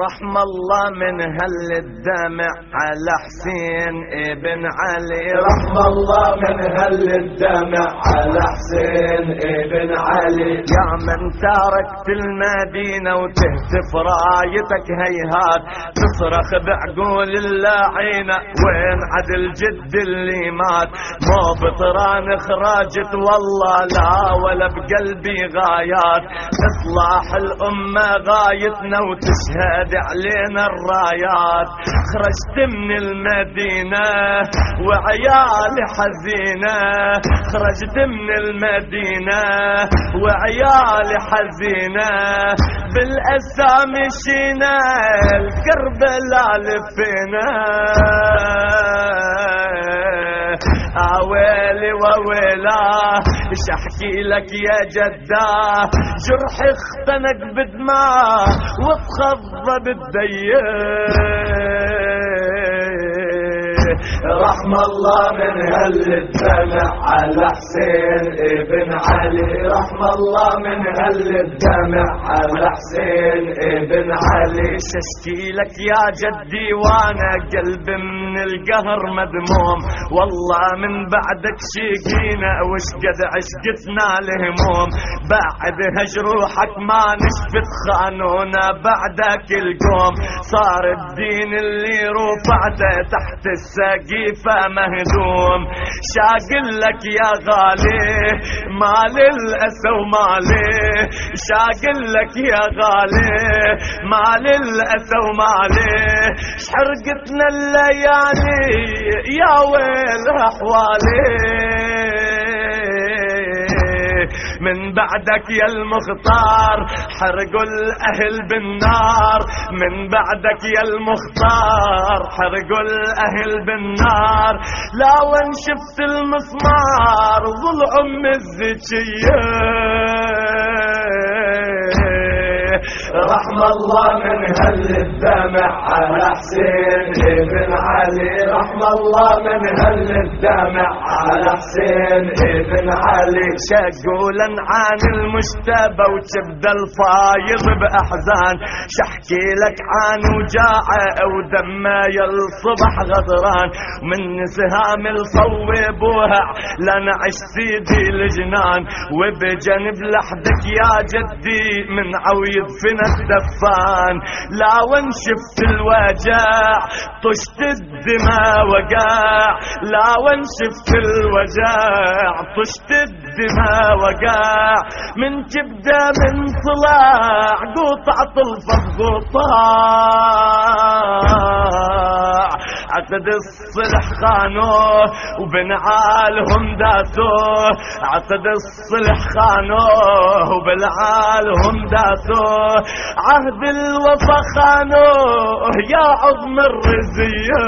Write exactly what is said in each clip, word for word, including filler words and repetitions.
رحم الله من هل الدمع على حسين ابن علي، رحم الله من هل الدمع على حسين ابن علي. يا من تاركت المدينة وتهتف رايتك هيهات، تصرخ بعقول اللاعينة وين عدل جد اللي مات. مو بطران خراجت والله لا ولا بقلبي غايات، اصلاح الأمة غايتنا وتشهد علينا الرايات. خرجت من المدينة وعيالي حزينة، خرجت من المدينة وعيالي حزينة، بالأسى مشينا الكربلاء لفينا. اويلي وويلا ايش احكي لك يا جداه، جرحي اختنق بدماء واتخضى بالديه. رحم الله من هل الدمع على حسين ابن علي، رحم الله من هل الدمع على حسين ابن علي. ششكي لك يا جدي وانا قلبي من القهر مذموم، والله من بعدك شقينا وش قد عشقتنا الهموم. بعد هجروحك ما نشفت خانونا بعدك القوم، صار الدين اللي رفعته تحت السقيفة مهدوم. شاقل لك يا غالي مال الأسى ومالي، شاقل لك يا غالي مال الأسى ومالي. شحرقتنا الليالي يا ويل أحوالي، من بعدك يا المختار حرقوا الأهل بالنار، من بعدك يا المختار حرقوا الأهل بالنار. لا وين شفت المسمار ضلع أم الزكية. رحم الله من هل الدمع على حسين ابن علي، رحم الله من هل الدمع على حسين ابن علي. شقولا عن المجتبى وكبد الفايض بأحزان، شحكي لك عن وجاعه ودمه يا الصبح غدران. من سهام الصوبوها لنا عش سيدي الجنان، وبجنب لحدك يا جدي من عويض فينا الدفان. لا وين شفت الوجع طشت الدماء وقع، لا وين شفت الوجع طشت الدماء وقع. من كبده من طلع قطع طلفة قطاع، عقد الصلح خانوه وبنعالهم داسوه، عقد الصلح خانوه وبنعالهم داسوه. عهد الوفا خانوه يا عظم الرزية.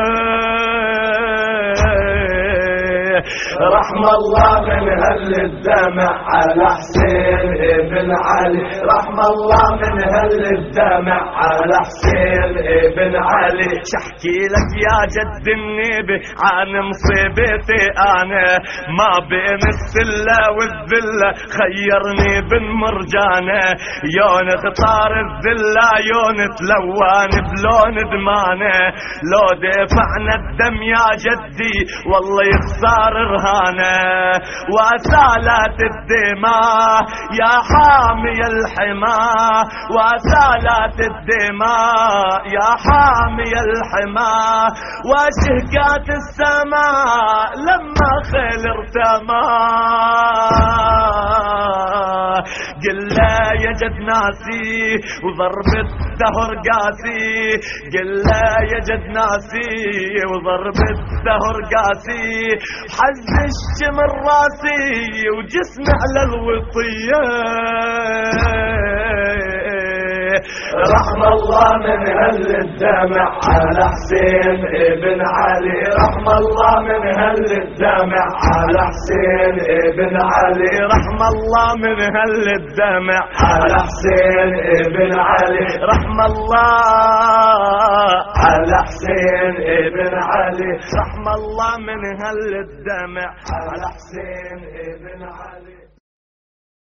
رحم الله من هل الدمع على حسين ابن علي، رحم الله من هل الدمع على حسين ابن علي. شحكي لك يا جد النبي عن مصيبتي انا، ما بين السلة والذلة خيرني بن مرجانة. يون اختار الذلة يون تلوان بلون دمانة، لو دفعنا الدم يا جدي والله يخسر رهانة. وسالت الدماء يا حامي الحماه، وسالت الدماء يا حامي الحماه. وشهقات السماء لما خيل ارتمى، قل لا يا جد ناسي وضرب الدهر قاسي، قل لا يا جد ناسي وضرب الدهر قاسي. حز الشمر راسي وجسمي على الوطية. رحم الله من هل الدمع على حسين ابن علي، رحم الله من هل الدمع على حسين ابن علي. رحم الله من هل الدمع على حسين ابن علي، رحم الله على حسين ابن علي. رحم الله من هل الدمع على حسين ابن علي.